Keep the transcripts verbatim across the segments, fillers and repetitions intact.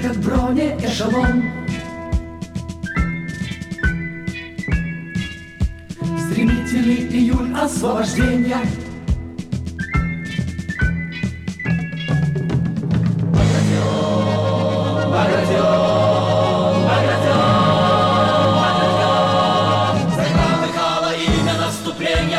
как бронеэшелон. Стремительный июль освобождения. Багратион, Багратион, Багратион, Багратион. Загромыхало имя наступления.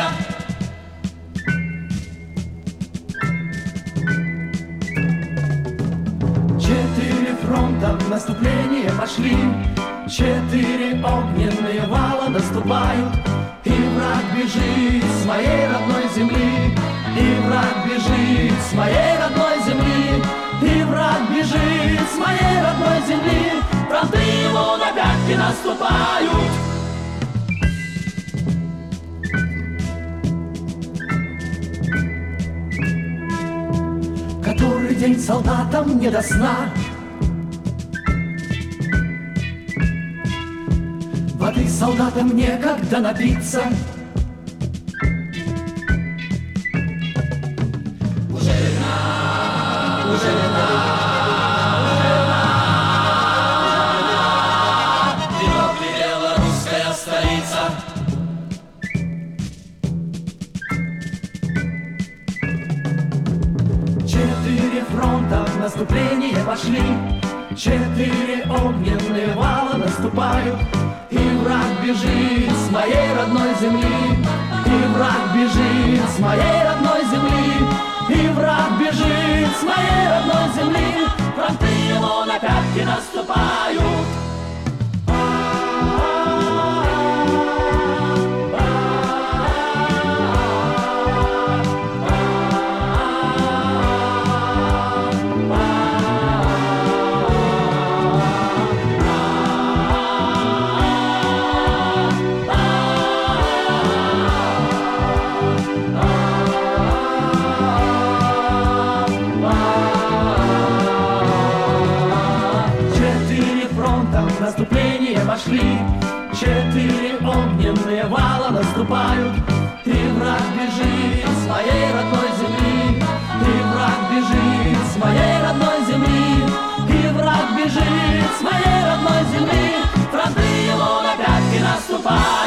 Четыре фронта в наступление пошли, четыре огненные вала наступают, и враг бежит с моей родной земли, и враг бежит с моей родной земли, и враг бежит с моей родной земли. Фронты ему на пятки наступают. Который день солдатам не до сна. Воды солдатам некогда напиться. Уже видна, уже видна, уже видна, вдруг глядела русская столица. Четыре фронта в наступление пошли, четыре огненные вала наступают, и враг бежит с моей родной земли, и враг бежит с моей родной земли, и враг бежит с моей родной земли. Фронты ему на пятки наступают. В наступление пошли, четыре огненные вала наступают, и враг бежит с моей родной земли, и враг бежит с моей родной земли, и враг бежит с моей родной земли. Фронты ему на пятки наступают.